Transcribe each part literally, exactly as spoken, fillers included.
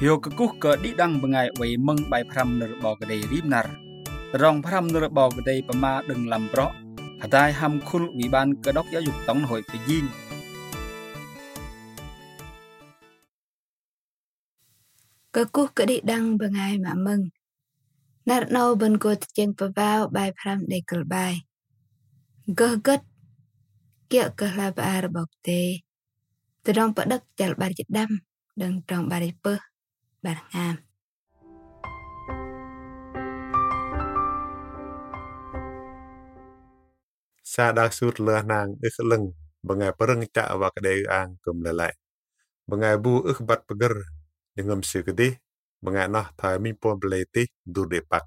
Hiu ke kuh ke di dang bengai wei meng bai pram ner bo gede rimnar. Rong pram ner bo gede pema đừng làm pro. Hadai ham khul ủy ban cơ đốc giáo dục tổng hội pe yin. Ke kuh ke di dang bengai ma meng. Nar no ben ko cheng pa vào bai pram de kel bai. Geh get kia ke la bar bok te. Terong pa dak jal bar jedam deng trong bar pe bar ngam. Sa dak sut le nang ik leng bengai pereng ca wa kade ang kum lelai. Bengai bu ik bat peger dengan sekedi bengai noh thai mi pon peleti dur de pak.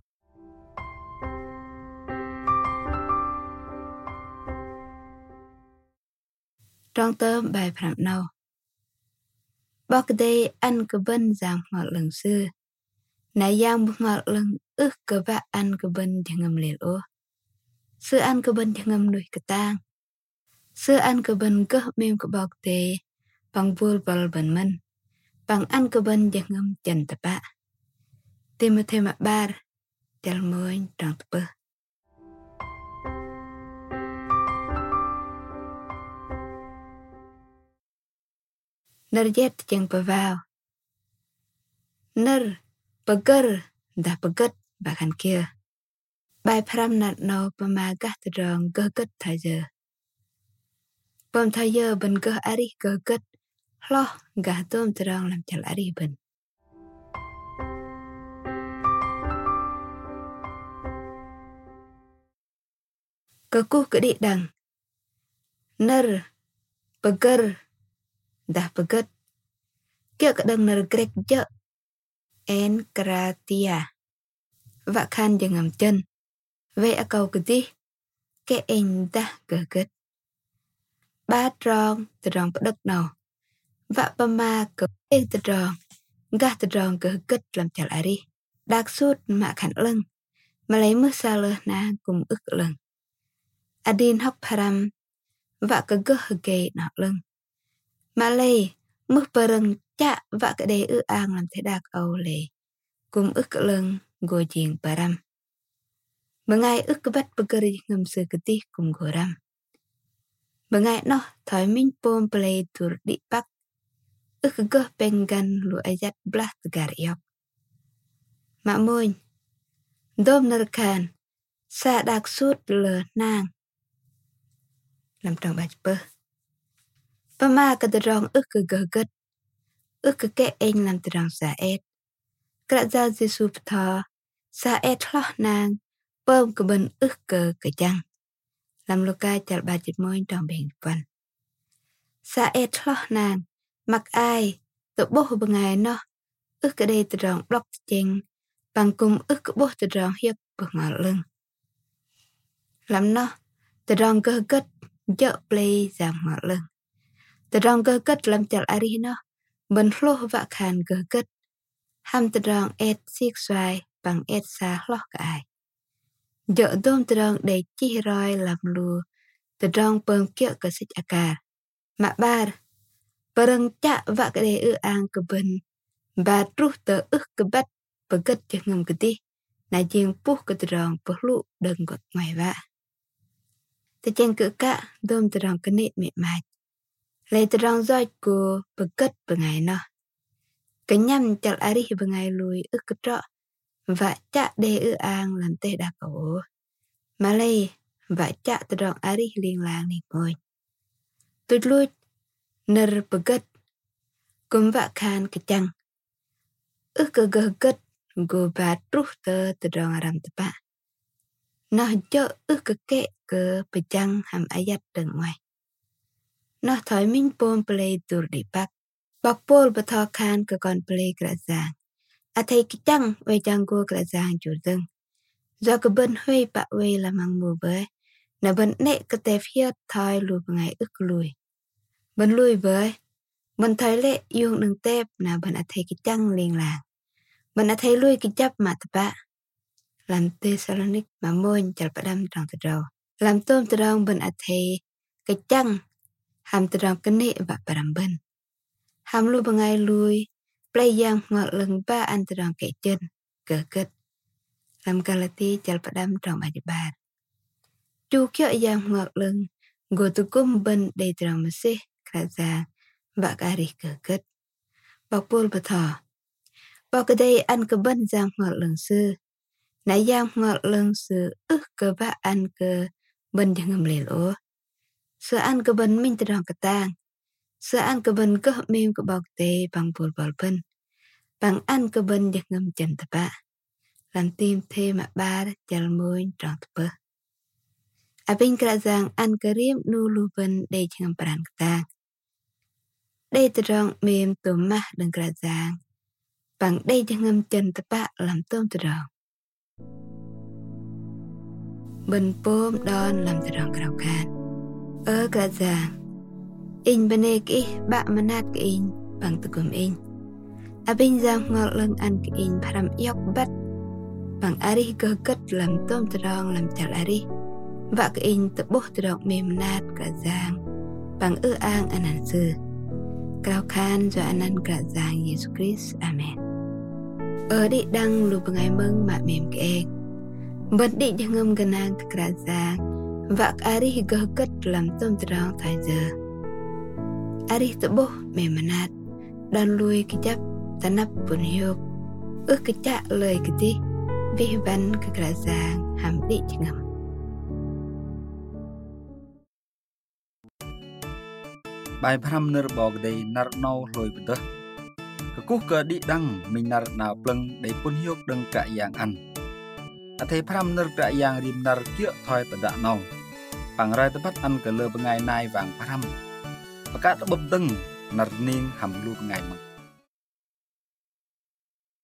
Trong tơm bai pram no. Bok de an ke ben zang ngol leng sư. Na yang bu ngol leng ik ke ba an ke ben jengam lel o. Sư an ke ben jengam nuih ketang. Sư an ke ben geh mem ke bok de pang bul bal ben men. Pang an ke ben jengam jan tapa. Timothy mak bar jal moin trong tapa. Ner jet jeng pa vào. Ner peger dah peget bahkan kia. Bai pram nat no pemagah terong geh get thaje. Pem thaje ben geh arih geh get. Loh gah tom terong lam chal arih ben. Ke kuh ke di dang. Ner peger dah peget. Kia kedang ner grek je. En kratia. Vạ khan jengam chân. Ve akau kedih. Ke en dah geh get. Ba trong terong pedak no. Vạ pama ke en terong. Gah terong geh get lam chal arih. Dak sut mak khan leng. Malay mơ sa leh na kum ức leng. Adin hok param. Vạ ke geh ge na leng. Malay mơ pereng cha vạ ke de ư ang lam thế dak au le. Kum ức leng go jing param. Mengai ức bat pegeri ngam se ketih kum goram. Mengai noh thoi min pom play tur di pak. Ức geh penggan lu ayat blah tegar yok. Mak moin. Dom nerkan. Sa dak sut le nang. Lam trong bach pe. Pama ke terong ức geh get. Ức ke en lam terong sa et. Krak za Jesu ptha. Sa et loh nang. Pom ke ben ức ke ke chang. Lam luka chal bachit moin trong beng pan. Sa et loh nang. Mak ai. Tự boh bengai no. Ức ke de terong blok cheng. Bang kum ức boh terong hiệp bengal leng. Lam no. Terong geh get. Jok play zang mal leng. Terong geh get lam chal arih no. Ben loh vạ khan geh get. Ham terong et sik xoay. Bang et sa loh ka ai. Jok dom terong de chi roi lam lu. Terong pem kia ke sich akar. Mak bar. Pereng cha vạ ke de ư ang ke ben. Ba truh te ức ke bat. Peget jengam ketih. Na jeng puh ke terong perlu đừng got ngoài vạ. Te cheng ke ka dom terong kenit mit mach. Le terong zoi ko peget bengai no. Kenyam chal arih bengai lui ức ke trọ. Vạ cha de ư ang lam teh dak o. Malay vạ cha terong arih ling lang ni ngồi. Tut lut ner peget. Kum vạ khan ke chang. Ức ke geh get. Go ba truh te terong aram tepa. Noh jo ức ke ke ke pejang ham ayat đừng ngoài. Noh thoi min pom play tur di pak. Bak pol betho khan ke kon play kra zang. A thầy ke chang we jang go kra zang jur deng. Do ke ben hui pa we la mang mu bơi. Na ben ne ke tef hiat thoi lu bengai ức lui. Ben lui bơi. Ben thoi le yung đừng tep na ben a thầy ke chang ling lang. Ben a thầy lui ke chap mat pa. Lam Thessalonik ma moin chal padam trong terong. Lam tom terong ben a thầy ke chang. Ham terong kene va param ben. Ham lu bengai lui. play yang ngọt lưng ba ăn từ đòn kệ chân, cờ kết. Làm Galati chal padam trong bài bài. Chú kyo yang ngọt lưng, gồ tu cung bên đầy trong mà xế, khá ra, bạc ari cờ kết. Bạc bôl bà thọ. Bạc cái đây ăn cơ bên giang ngọt lưng sư. Nãy giang ngọt lưng sư ức cơ bác ăn cơ bên chẳng ngầm lì lỗ. Sư ăn cơ bên mình từ đòn cơ tang. Sư ăn cơ bên cơ hợp mềm cơ bọc tê bằng bôl bọl bên. Bằng ăn cơ bên chẳng ngầm chân tập bạ. Làm tim thêm mà ba chal môi trong tập bơ. À bên cả giang ăn cơ riêng nụ lưu bên đây chẳng ngầm bàn cơ tang. Đây từ đòn mềm tùm mắt đừng cả giang. Bằng đây chẳng ngầm chân tập bạ làm tôm từ đòn. Bên bốm đón làm từ đòn cầu khan. Ở cả giang in bên đây kì bạ mà nát kì in bằng từ cùng in. À bên giang ngọt lưng ăn kì in param yóc bắt. Bằng ari cơ kết làm tôm từ đòn làm chal ari. Và kì in tự bố từ đòn mềm nát cả giang. Bằng ư an anh ăn sư. Cầu khan do anh ăn cả giang Jesus Christ. Amen. Ở đi đăng lù bằng ngày mừng mà mềm kì em. Bật đi cho ngâm gần nàng cả cả giang. Và ari gơ kết làm tôm từ đòn thay giờ. Ari tự bố mềm nát. Đòn lui cái chấp ta nắp buồn hiệp. Ước cái chạ lời cái tí. Vì văn cả cả giang hàm đi cho ngâm. Bài pram nır bò gede nar nâu lôi bật tớ. Cái cú cơ đi đăng mình nar nào plâng để buồn hiệp đừng cả dạng ăn. À thế pram nır cả dạng rim nar kia thôi ta đã nâu. Bằng rai ta bắt ăn cả lơ bằng ngày nay vàng pram. Và cả ta bập tưng nar ning hàm lưu bằng ngày mừng.